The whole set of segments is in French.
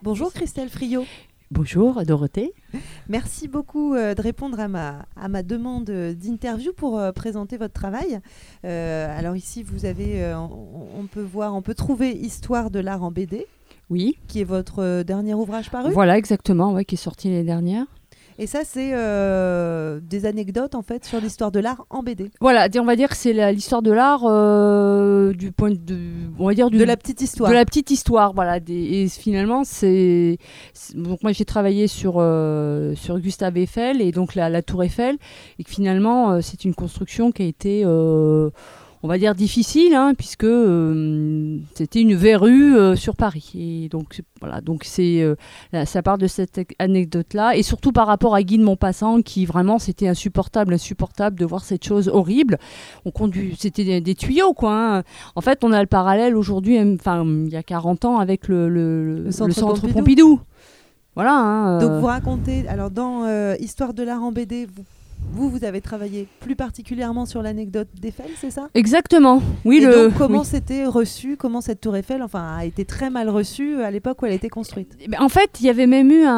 Bonjour Christelle Friot. Bonjour Dorothée. Merci beaucoup de répondre à ma demande d'interview pour présenter votre travail. Alors ici, vous avez, on peut trouver Histoire de l'art en BD. Oui. Qui est votre dernier ouvrage paru. Voilà, exactement, ouais, qui est sorti l'année dernière. Et ça, c'est des anecdotes en fait sur l'histoire de l'art en BD. Voilà, on va dire que c'est l'histoire de l'art du point de, on va dire de la petite histoire. De la petite histoire, voilà. Et finalement, donc moi j'ai travaillé sur Gustave Eiffel et donc la Tour Eiffel, et que finalement c'est une construction qui a été on va dire difficile, hein, puisque c'était une verrue sur Paris. Et donc voilà, donc ça part de cette anecdote-là, et surtout par rapport à Guy de Maupassant, qui vraiment c'était insupportable de voir cette chose horrible. C'était des tuyaux, quoi. Hein. En fait, on a le parallèle aujourd'hui, enfin il y a 40 ans, avec le centre Pompidou. Voilà. Hein, Donc vous racontez, alors dans Histoire de l'art en BD, vous avez travaillé plus particulièrement sur l'anecdote d'Eiffel, c'est ça ? Exactement. Oui. Et donc, comment c'était reçu, comment cette tour Eiffel a été très mal reçue à l'époque où elle a été construite ? En fait, il y avait même eu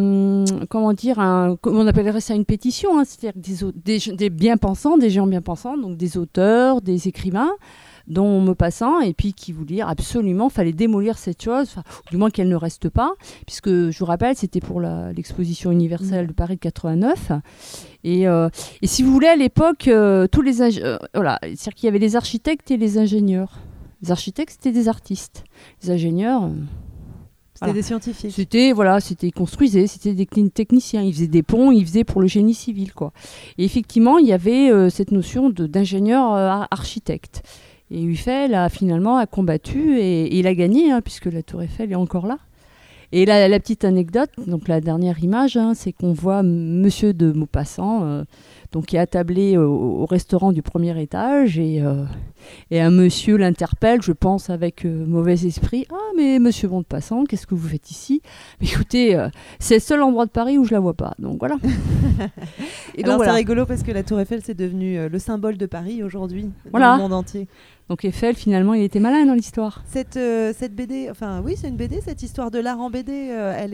on appellerait ça une pétition, hein, c'est-à-dire des bien-pensants, des gens bien-pensants, donc des auteurs, des écrivains, dont Maupassant, et puis qui voulaient absolument, fallait démolir cette chose, du moins qu'elle ne reste pas, puisque je vous rappelle, c'était pour l'exposition universelle de Paris de 89. Et si vous voulez, à l'époque, c'est-à-dire qu'il y avait les architectes et les ingénieurs. Les architectes, c'était des artistes. Les ingénieurs... C'était des scientifiques. Ils construisaient, c'était des techniciens. Ils faisaient des ponts, ils faisaient pour le génie civil, quoi. Et effectivement, il y avait cette notion d'ingénieur architecte. Et Eiffel a finalement combattu et il a gagné, hein, puisque la tour Eiffel est encore là. Et la petite anecdote, donc la dernière image, hein, c'est qu'on voit Monsieur de Maupassant, donc qui est attablé au restaurant du premier étage, et un monsieur l'interpelle, je pense avec mauvais esprit. « Ah, mais Monsieur Maupassant, qu'est-ce que vous faites ici ?» Écoutez, c'est le seul endroit de Paris où je la vois pas, donc voilà. Et donc c'est rigolo parce que la tour Eiffel, c'est devenu le symbole de Paris aujourd'hui, dans le monde entier. Donc Eiffel, finalement, il était malin dans l'histoire. Cette BD, c'est une BD, cette histoire de l'art en BD, elle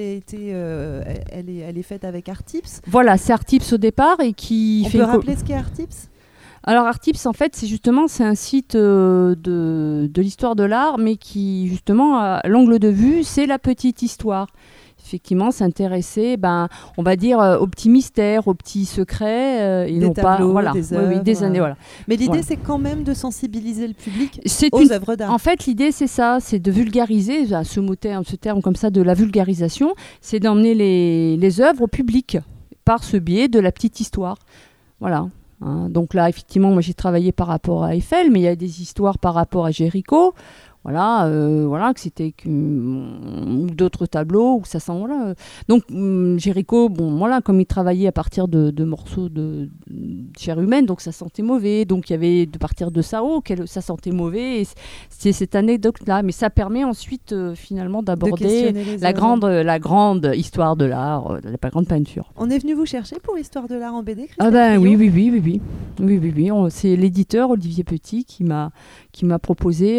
est faite avec Artips. Voilà, c'est Artips au départ, et qui On peut rappeler ce qu'est Artips ? Alors Artips, en fait, c'est un site de l'histoire de l'art, mais qui, justement, à l'angle de vue, c'est la petite histoire. Effectivement, s'intéresser, on va dire, aux petits mystères, aux petits secrets, et des non tableaux, pas, des œuvres. Des années, voilà. Mais l'idée, c'est quand même de sensibiliser le public aux œuvres d'art. En fait, l'idée, c'est ça, c'est de vulgariser, ce terme comme ça, de la vulgarisation, c'est d'emmener les œuvres au public par ce biais de la petite histoire. Voilà. Hein, donc là, effectivement, moi, j'ai travaillé par rapport à Eiffel, mais il y a des histoires par rapport à Géricault. Voilà, que c'était d'autres tableaux, où ça sent, voilà. Donc, Géricault, comme il travaillait à partir de morceaux de chair humaine, donc ça sentait mauvais. Donc, il y avait, de partir de ça, ça sentait mauvais. Et c'est cette anecdote-là. Mais ça permet ensuite, finalement, d'aborder la grande histoire de l'art, la grande peinture. On est venu vous chercher pour Histoire de l'art en BD, Christelle ? Ah ben oui. C'est l'éditeur, Olivier Petit, qui m'a proposé...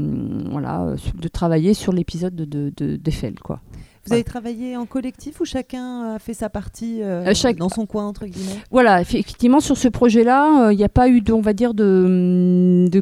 de travailler sur l'épisode d'Eiffel, quoi. Vous avez travaillé en collectif ou chacun a fait sa partie dans son coin, entre guillemets ? Voilà, effectivement, sur ce projet-là, il n'y a pas eu, on va dire, d'unité.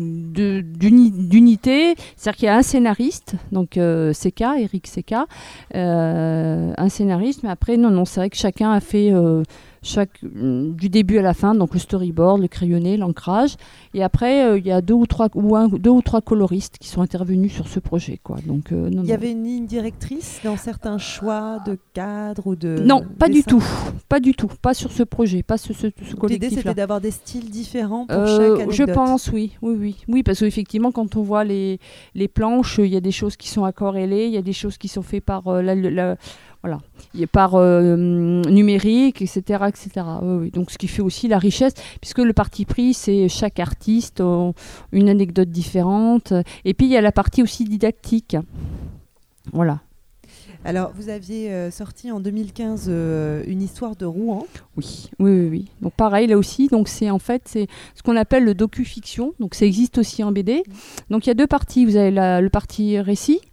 C'est-à-dire qu'il y a un scénariste, donc Eric Seca, un scénariste, mais après, non, c'est vrai que chacun a fait... du début à la fin, donc le storyboard, le crayonné, l'ancrage, et après il y a deux ou trois coloristes qui sont intervenus sur ce projet, quoi. Donc il y avait une ligne directrice dans certains choix de cadre ou de non, pas du tout, pas sur ce projet, pas ce collectif-là. L'idée, c'était d'avoir des styles différents pour chaque anecdote. Je pense, oui, parce qu'effectivement, quand on voit les planches, il y a des choses qui sont aquarellées, il y a des choses qui sont faites par voilà, par numérique, etc. Oui. Donc, ce qui fait aussi la richesse, puisque le parti pris, c'est chaque artiste une anecdote différente. Et puis, il y a la partie aussi didactique. Voilà. Alors, vous aviez sorti en 2015 une histoire de Rouen. Oui. Donc, pareil, là aussi, donc c'est ce qu'on appelle le docu-fiction. Donc, ça existe aussi en BD. Donc, il y a deux parties. Vous avez le parti récit.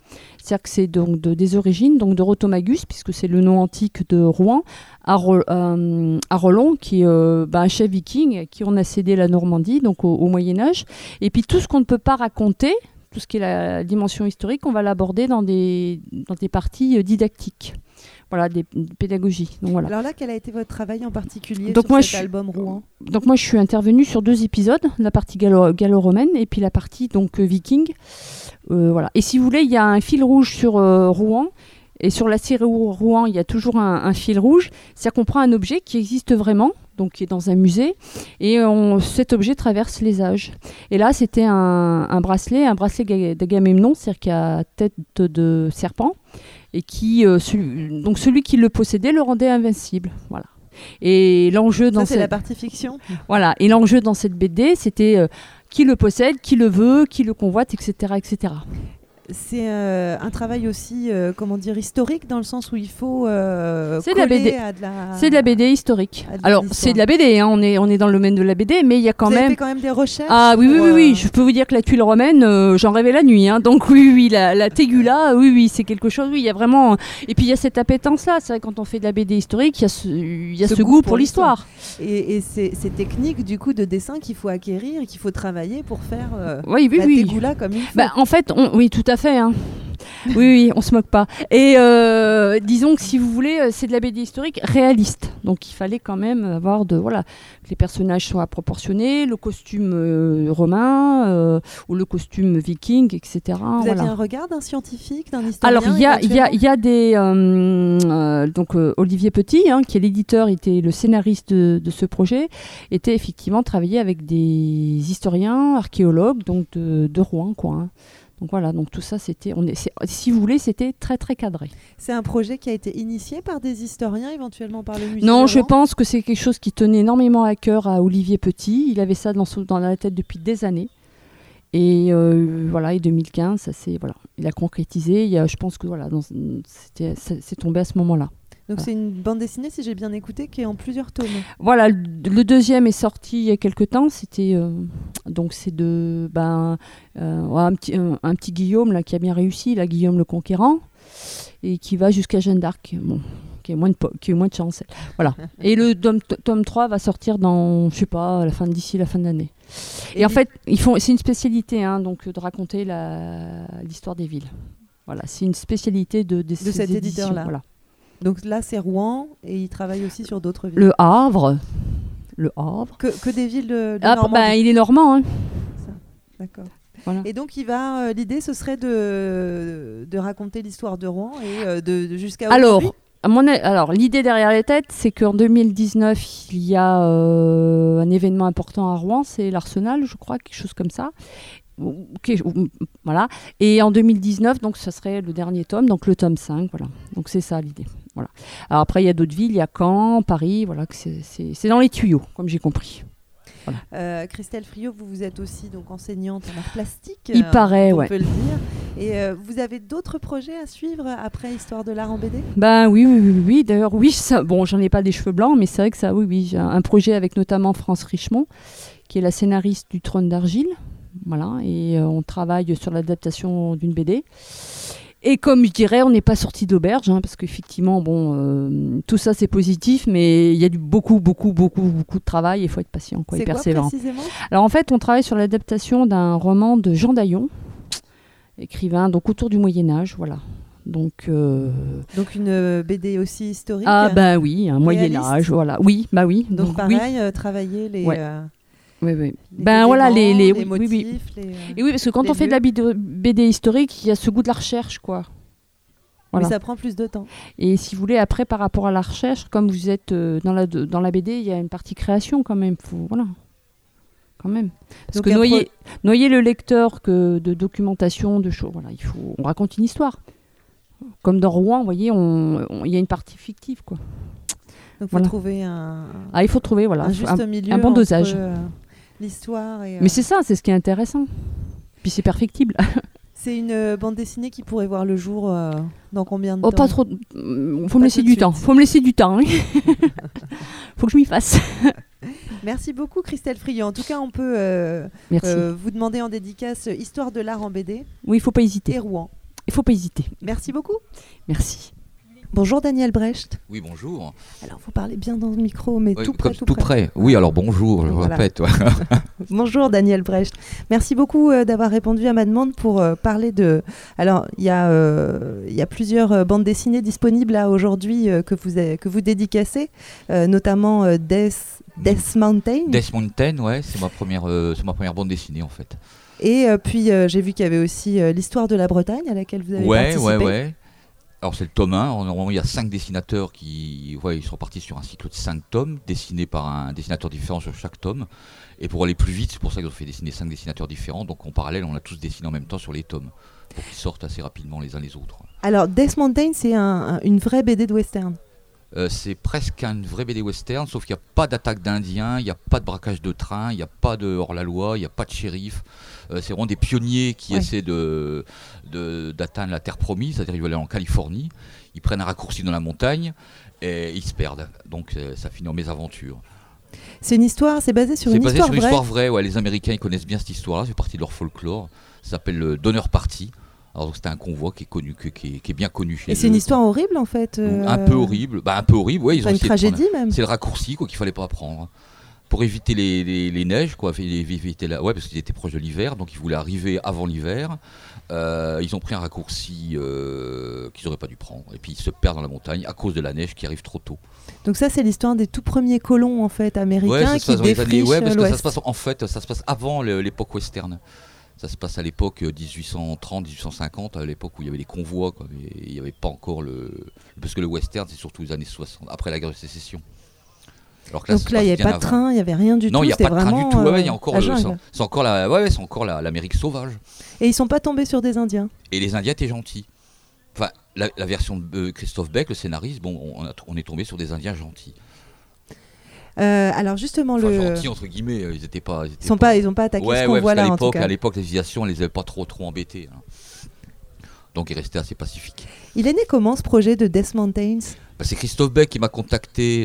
C'est-à-dire que c'est donc des origines donc de Rotomagus, puisque c'est le nom antique de Rouen, à Rollon, qui est un chef viking à qui on a cédé la Normandie donc au Moyen-Âge. Et puis tout ce qu'on ne peut pas raconter, tout ce qui est la dimension historique, on va l'aborder dans des parties didactiques. Voilà, des pédagogies. Donc, voilà. Alors là, quel a été votre travail en particulier donc sur cet album Rouen ? Donc moi, je suis intervenue sur 2 épisodes, la partie gallo-romaine et puis la partie donc viking. Voilà. Et si vous voulez, il y a un fil rouge sur Rouen. Et sur la série Rouen, il y a toujours un fil rouge. C'est-à-dire qu'on prend un objet qui existe vraiment, donc qui est dans un musée, et cet objet traverse les âges. Et là, c'était un bracelet d'Agamemnon, c'est-à-dire qui a tête de serpent, et donc celui qui le possédait le rendait invincible. Voilà. Et l'enjeu dans c'est la partie fiction. Voilà. Et l'enjeu dans cette BD, c'était qui le possède, qui le veut, qui le convoite, etc., etc. C'est un travail aussi, historique, dans le sens où il faut c'est de la BD. C'est de la BD historique. Alors, c'est de la BD, hein, on est dans le domaine de la BD, mais il y a quand même... Vous avez fait quand même des recherches. Ah oui, je peux vous dire que la tuile romaine, j'en rêvais la nuit. Hein, donc oui, la Tégula, oui, c'est quelque chose, oui, il y a vraiment... Et puis il y a cette appétence-là, c'est vrai, quand on fait de la BD historique, il y a ce goût pour l'histoire. Et ces techniques, du coup, de dessin qu'il faut acquérir et qu'il faut travailler pour faire Tégula comme il faut. En fait, oui, tout à fait. Hein. Oui, on se moque pas. Et disons que si vous voulez, c'est de la BD historique réaliste. Donc il fallait quand même avoir que les personnages soient proportionnés, le costume romain ou le costume viking, etc. Vous aviez un regard d'un scientifique, d'un historien? Alors il y a des Olivier Petit, qui est l'éditeur, était le scénariste de ce projet, était effectivement travaillé avec des historiens, archéologues, donc de Rouen, quoi. Hein. Donc voilà, donc tout ça, si vous voulez, c'était très très cadré. C'est un projet qui a été initié par des historiens, éventuellement par le musée? Non, je pense que c'est quelque chose qui tenait énormément à cœur à Olivier Petit. Il avait ça dans la tête depuis des années. Et et 2015, il a concrétisé. Je pense que c'est tombé à ce moment-là. Donc c'est une bande dessinée, si j'ai bien écouté, qui est en plusieurs tomes. Voilà, le deuxième est sorti il y a quelque temps. C'était c'est un petit Guillaume là qui a bien réussi, là, Guillaume le Conquérant, et qui va jusqu'à Jeanne d'Arc. Bon, qui a moins de chance. Voilà. Et le tome 3 va sortir dans, d'ici la fin de l'année. Et en fait, c'est une spécialité, de raconter l'histoire des villes. Voilà, c'est une spécialité de cet éditeur-là. Voilà. Donc là, c'est Rouen, et il travaille aussi sur d'autres villes. Le Havre. Que des villes de Normandie. Il est normand. Hein. D'accord. Voilà. Et donc, l'idée, ce serait de raconter l'histoire de Rouen et jusqu'à aujourd'hui. Alors, l'idée derrière les têtes, c'est qu'en 2019, il y a un événement important à Rouen, c'est l'Arsenal, je crois, quelque chose comme ça. Voilà. Et en 2019, donc, ça serait le dernier tome, donc le tome 5. Voilà. Donc, c'est ça l'idée. Voilà. Alors, après, il y a d'autres villes, il y a Caen, Paris, voilà, c'est dans les tuyaux, comme j'ai compris. Voilà. Christelle Friot, vous êtes aussi donc enseignante en arts plastiques. Il paraît, on peut le dire. Et vous avez d'autres projets à suivre après Histoire de l'art en BD? Oui. D'ailleurs, j'en ai pas des cheveux blancs, mais c'est vrai que ça, oui. J'ai un projet avec notamment France Richemont, qui est la scénariste du Trône d'argile. Voilà, et on travaille sur l'adaptation d'une BD. Et comme je dirais, on n'est pas sorti d'auberge, parce qu'effectivement, tout ça c'est positif, mais il y a beaucoup de travail, il faut être patient, et persévérant. C'est quoi précisément? Alors en fait, on travaille sur l'adaptation d'un roman de Jean Daillon, écrivain donc autour du Moyen-Âge, voilà. Donc une BD aussi historique? Ah oui, un Moyen-Âge, voilà. Oui. Donc pareil, travailler les... Ouais. Oui. Les motifs. Oui. Et oui, parce que quand on fait de la BD historique, il y a ce goût de la recherche, quoi. Voilà. Mais ça prend plus de temps. Et si vous voulez, après, par rapport à la recherche, comme vous êtes dans la BD, il y a une partie création quand même. Quand même. Parce que noyer le lecteur de documentation, de choses, voilà, on raconte une histoire. Comme dans Rouen, vous voyez, il y a une partie fictive, quoi. Donc il faut trouver il faut trouver un juste milieu, un bon dosage. L'histoire et, Mais c'est ça, c'est ce qui est intéressant. Puis c'est perfectible. C'est une bande dessinée qui pourrait voir le jour dans combien de temps? Pas trop. Faut me laisser du temps. Faut me laisser du temps. Faut que je m'y fasse. Merci beaucoup Christelle Friot. En tout cas, on peut vous demander en dédicace Histoire de l'art en BD. Oui, il faut pas hésiter. Et Rouen. Il ne faut pas hésiter. Merci beaucoup. Merci. Bonjour Daniel Brecht. Oui, bonjour. Alors, vous parlez bien dans le micro, mais Oui, tout près. tout près. Oui, alors bonjour, je Voilà. répète. Ouais. Bonjour Daniel Brecht. Merci beaucoup d'avoir répondu à ma demande pour parler de... Alors, il y a plusieurs bandes dessinées disponibles là aujourd'hui que vous dédicacez, notamment Death Mountain. Death Mountain, ouais, c'est ma première bande dessinée en fait. Et puis, j'ai vu qu'il y avait aussi l'histoire de la Bretagne à laquelle vous avez participé. Ouais. Alors c'est le tome 1, normalement il y a 5 dessinateurs ils sont partis sur un cycle de 5 tomes, dessinés par un dessinateur différent sur chaque tome. Et pour aller plus vite, c'est pour ça qu'ils ont fait dessiner 5 dessinateurs différents, donc en parallèle on a tous dessiné en même temps sur les tomes, pour qu'ils sortent assez rapidement les uns les autres. Alors, Death Mountain, c'est une vraie BD de western. C'est presque un vrai BD western, sauf qu'il n'y a pas d'attaque d'Indiens, il n'y a pas de braquage de train, il n'y a pas de hors-la-loi, il n'y a pas de shérif. C'est vraiment des pionniers qui essaient d'atteindre la terre promise, c'est-à-dire ils veulent aller en Californie, ils prennent un raccourci dans la montagne et ils se perdent. Donc ça finit en mésaventure. C'est une histoire, c'est basé sur une histoire vraie. C'est basé sur une histoire vraie, ouais, les Américains ils connaissent bien cette histoire-là, c'est partie de leur folklore. Ça s'appelle le Donner Party. Alors c'était un convoi qui est connu, qui est bien connu chez eux. Et c'est une histoire horrible en fait. Un peu horrible, ouais. Ils ont une tragédie même. C'est le raccourci quoi qu'il fallait pas prendre. Pour éviter les neiges, quoi, parce qu'ils étaient proches de l'hiver, donc ils voulaient arriver avant l'hiver. Ils ont pris un raccourci qu'ils n'auraient pas dû prendre, et puis ils se perdent dans la montagne à cause de la neige qui arrive trop tôt. Donc ça, c'est l'histoire des tout premiers colons en fait américains qui défrichent parce que l'Ouest. ça se passe avant l'époque western. Ça se passe à l'époque 1830-1850, à l'époque où il y avait des convois, quoi, mais il n'y avait pas encore parce que le western, c'est surtout les années 60, après la guerre de sécession. Donc là, il n'y avait pas de train, il n'y avait rien du tout. Non, il n'y a pas de train du tout. Il y a encore c'est encore l'Amérique sauvage. Et ils sont pas tombés sur des Indiens. Et les Indiens étaient gentils. Enfin, la version de Christophe Beck, le scénariste, on est tombé sur des Indiens gentils. Alors justement, gentils entre guillemets, ils n'étaient pas. Ils n'ont pas attaqué ce qu'on voit là en tout cas. À l'époque, les civilisations, on les avait pas trop embêtés. Hein. Donc, ils restaient assez pacifiques. Il est né comment ce projet de Death Mountains ? C'est Christophe Beck qui m'a contacté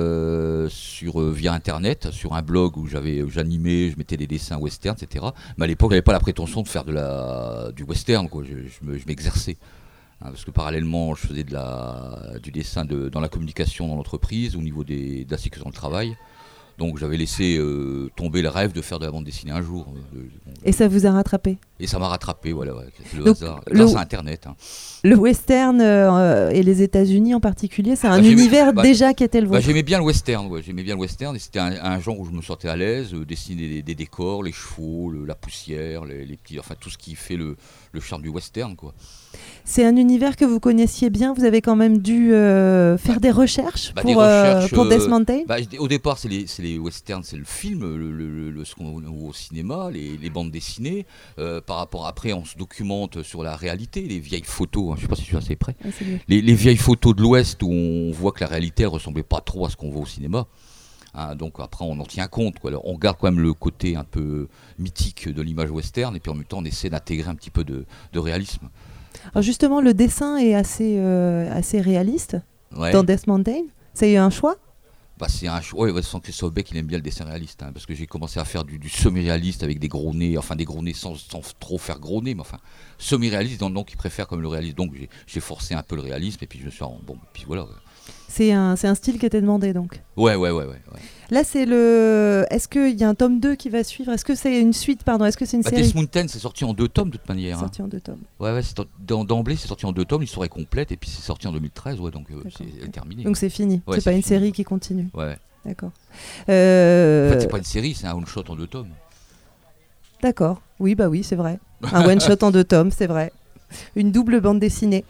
via internet, sur un blog où j'animais, je mettais des dessins western, etc. Mais à l'époque, j'avais pas la prétention de faire du western, quoi. Je m'exerçais. Hein, parce que parallèlement, je faisais du dessin dans la communication dans l'entreprise, au niveau de la sécurité dans le travail. Donc j'avais laissé tomber le rêve de faire de la bande dessinée un jour. Et ça vous a rattrapé ? Et ça m'a rattrapé, voilà, le hasard, grâce à Internet. Hein. Le western et les États-Unis en particulier, c'est un univers déjà qui était le vôtre. J'aimais bien le western, et c'était un genre où je me sentais à l'aise, dessiner des décors, les chevaux, la poussière, les petits, enfin tout ce qui fait le charme du western, quoi. C'est un univers que vous connaissiez bien, vous avez quand même dû faire des recherches pour Death Mountain. Au départ, c'est les westerns, c'est le film, ce qu'on voit au cinéma, les bandes dessinées. Par rapport, après, on se documente sur la réalité, les vieilles photos, hein, je ne sais pas si je suis assez près, les vieilles photos de l'Ouest où on voit que la réalité ne ressemblait pas trop à ce qu'on voit au cinéma. Hein, donc après, on en tient compte, quoi. Alors, on garde quand même le côté un peu mythique de l'image western, et puis en même temps, on essaie d'intégrer un petit peu de réalisme. Alors justement, le dessin est assez réaliste dans Death Mountain. C'est un choix ? C'est un choix. Sans Christophe Beck, il aime bien le dessin réaliste, hein, parce que j'ai commencé à faire du semi-réaliste avec des gros nez, sans trop faire gros nez, mais enfin semi-réaliste, donc il préfère comme le réaliste. Donc j'ai forcé un peu le réalisme, et puis je me suis puis voilà. C'est un style qui était demandé donc. Ouais. Là, est-ce qu'il y a un tome 2 qui va suivre ? Est-ce que c'est une suite, pardon ? Est-ce que c'est une série ? Death Mountain, c'est sorti en 2 tomes de toute manière. Sorti en 2 tomes. Ouais, d'emblée, c'est sorti en 2 tomes, l'histoire est complète, et puis c'est sorti en 2013, donc c'est terminé. Donc c'est fini, c'est pas une série qui continue. Ouais. D'accord. En fait, c'est pas une série, c'est un one-shot en 2 tomes. D'accord, oui, c'est vrai. Un one-shot en 2 tomes, c'est vrai. Une double bande dessinée.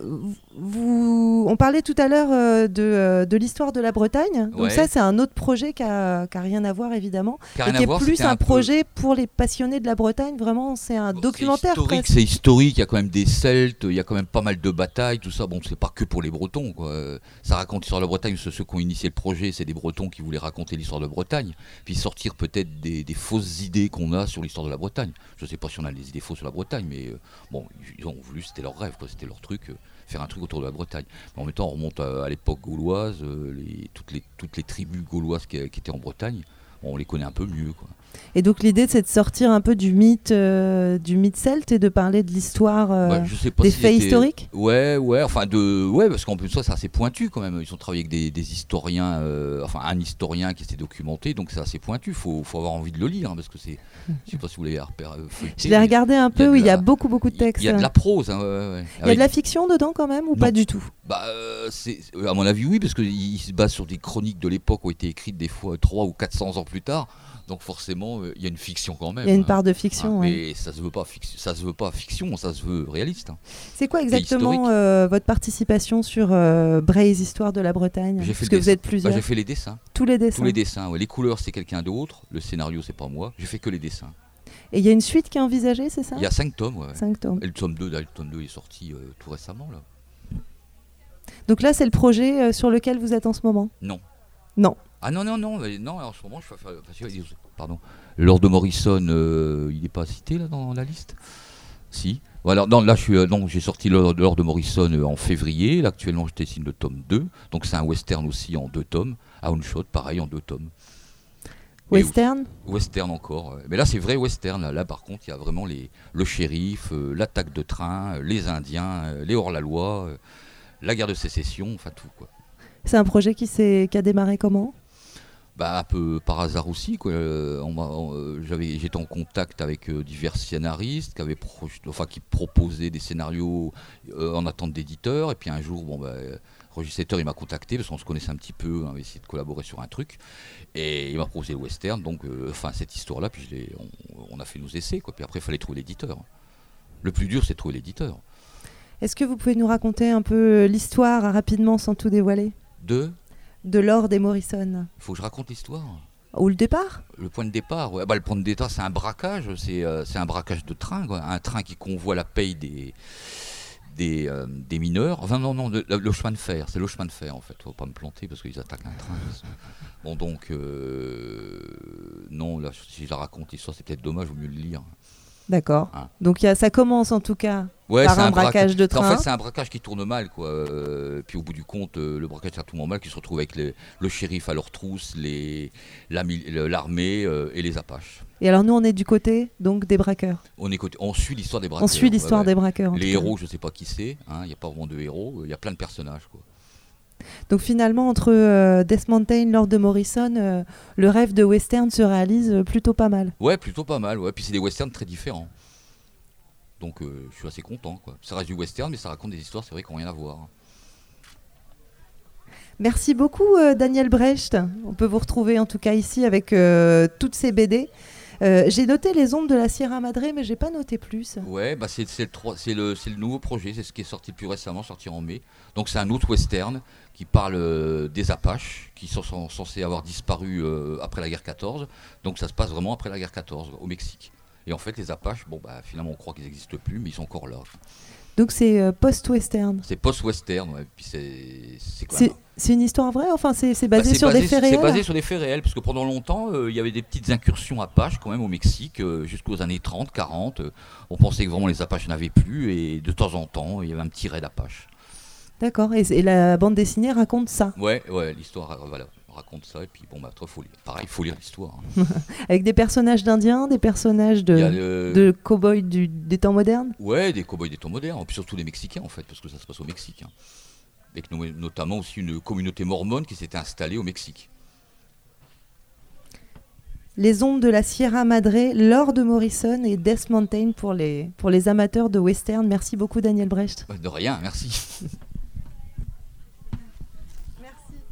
On parlait tout à l'heure de l'histoire de la Bretagne. Donc ça, c'est un autre projet qui a rien à voir, évidemment. Qui est plus un projet pour les passionnés de la Bretagne. Vraiment, c'est un documentaire. C'est historique, il y a quand même des Celtes, il y a quand même pas mal de batailles, tout ça. Bon, c'est pas que pour les Bretons, quoi. Ça raconte l'histoire de la Bretagne. Ceux qui ont initié le projet, c'est des Bretons qui voulaient raconter l'histoire de la Bretagne. Puis sortir peut-être des fausses idées qu'on a sur l'histoire de la Bretagne. Je sais pas si on a des idées fausses sur la Bretagne, mais ils ont voulu, c'était leur rêve, quoi, c'était leur truc, faire un truc autour de la Bretagne. Mais en même temps, on remonte à l'époque gauloise, toutes les tribus gauloises qui étaient en Bretagne, on les connaît un peu mieux, quoi. Et donc l'idée c'est de sortir un peu du mythe celte et de parler de l'histoire des faits historiques. Ouais, parce qu'en plus de ça c'est assez pointu quand même. Ils ont travaillé avec des historiens, un historien qui s'est documenté, donc c'est assez pointu. Faut avoir envie de le lire parce que c'est. Je sais pas si vous l'avez feuilleté. Je l'ai regardé un peu. Il y a beaucoup de textes. Il y a de la prose. Il y a de la fiction dedans quand même ou pas du tout? À mon avis oui, parce qu'il se base sur des chroniques de l'époque qui ont été écrites des fois 300 ou 400 ans plus tard. Donc forcément, il y a une fiction quand même. Il y a une part de fiction, mais ça se veut pas fiction, ça se veut réaliste. C'est quoi exactement votre participation sur Braise Histoire de la Bretagne? Parce que vous êtes plusieurs. J'ai fait les dessins. Tous les dessins. Tous les dessins. Ouais. Les couleurs, c'est quelqu'un d'autre. Le scénario, c'est pas moi. J'ai fait que les dessins. Et il y a une suite qui est envisagée, c'est ça? Il y a 5 tomes. Ouais. 5 tomes. Et le tome 2 est sorti tout récemment là. Donc là, c'est le projet sur lequel vous êtes en ce moment? Non. Ah non, en ce moment, pardon. Lord de Morrison, il n'est pas cité là dans la liste? Si. Voilà, là, j'ai sorti Lord de Morrison en février. Là, actuellement, je dessine le tome 2. Donc c'est un western aussi en 2 tomes. Houndshot, pareil, en 2 tomes. Western? Western encore. Mais là, c'est vrai western. Là, par contre, il y a vraiment le shérif, l'attaque de train, les Indiens, les hors-la-loi, la guerre de sécession, enfin tout, quoi. C'est un projet qui a démarré comment? Un peu par hasard aussi, quoi. J'étais en contact avec divers scénaristes qui proposaient des scénarios en attente d'éditeurs. Et puis un jour, Roger Setter, il m'a contacté parce qu'on se connaissait un petit peu, on avait essayé de collaborer sur un truc. Et il m'a proposé le western, donc cette histoire-là, puis on a fait nos essais, quoi. Puis après, il fallait trouver l'éditeur. Le plus dur, c'est de trouver l'éditeur. Est-ce que vous pouvez nous raconter un peu l'histoire rapidement sans tout dévoiler? De Lord et Morrison. Il faut que je raconte l'histoire. Ou le départ? Le point de départ, ouais. Le point de départ, c'est un braquage. C'est un braquage de train, quoi. Un train qui convoie la paye des mineurs. Enfin, non, le chemin de fer. C'est le chemin de fer, en fait. Faut pas me planter parce qu'ils attaquent un train. Bon, donc, non, là, si je la raconte l'histoire, c'est peut-être dommage, il vaut mieux le lire. D'accord. Donc ça commence en tout cas par un braquage de train. En fait, c'est un braquage qui tourne mal, quoi. Puis au bout du compte, le braquage tourne mal, qui se retrouve avec le shérif à leur trousse, l'armée et les Apaches. Et alors nous, on est du côté donc des braqueurs. On suit l'histoire des braqueurs. On suit l'histoire des braqueurs. Les héros, je sais pas qui c'est. Il n'y a pas vraiment de héros. Il y a plein de personnages, quoi. Donc finalement, entre Death Mountain, Lord de Morrison, le rêve de western se réalise plutôt pas mal. Ouais, plutôt pas mal. Ouais. Puis c'est des westerns très différents. Donc je suis assez content, quoi. Ça reste du western, mais ça raconte des histoires, c'est vrai, qui n'ont rien à voir. Merci beaucoup, Daniel Brecht. On peut vous retrouver en tout cas ici avec toutes ces BD. J'ai noté Les Ombres de la Sierra Madre, mais j'ai pas noté plus. Ouais, c'est le nouveau projet, c'est ce qui est sorti plus récemment, sorti en mai. Donc c'est un autre western qui parle des Apaches, qui sont censés avoir disparu après la guerre 14. Donc ça se passe vraiment après la guerre 14, au Mexique. Et en fait, les Apaches, finalement on croit qu'ils n'existent plus, mais ils sont encore là. Donc c'est post-western. C'est post-western, ouais. Puis c'est quoi? C'est une histoire vraie, enfin c'est basé sur des faits réels. C'est basé sur des faits réels, parce que pendant longtemps, il y avait des petites incursions Apaches quand même au Mexique, jusqu'aux années 30, 40. On pensait que vraiment les Apaches n'avaient plus, et de temps en temps, il y avait un petit raid Apache. D'accord, et la bande dessinée raconte ça? Ouais, l'histoire raconte ça, et puis faut lire l'histoire. Avec des personnages d'Indiens, des personnages de cow-boys des temps modernes? Ouais, des cow-boys des temps modernes, et puis surtout des Mexicains en fait, parce que ça se passe au Mexique. Avec notamment aussi une communauté mormone qui s'était installée au Mexique. Les Ombres de la Sierra Madre, Lord de Morrison et Death Mountain pour les amateurs de western. Merci beaucoup, Daniel Brecht. De rien, merci. Merci.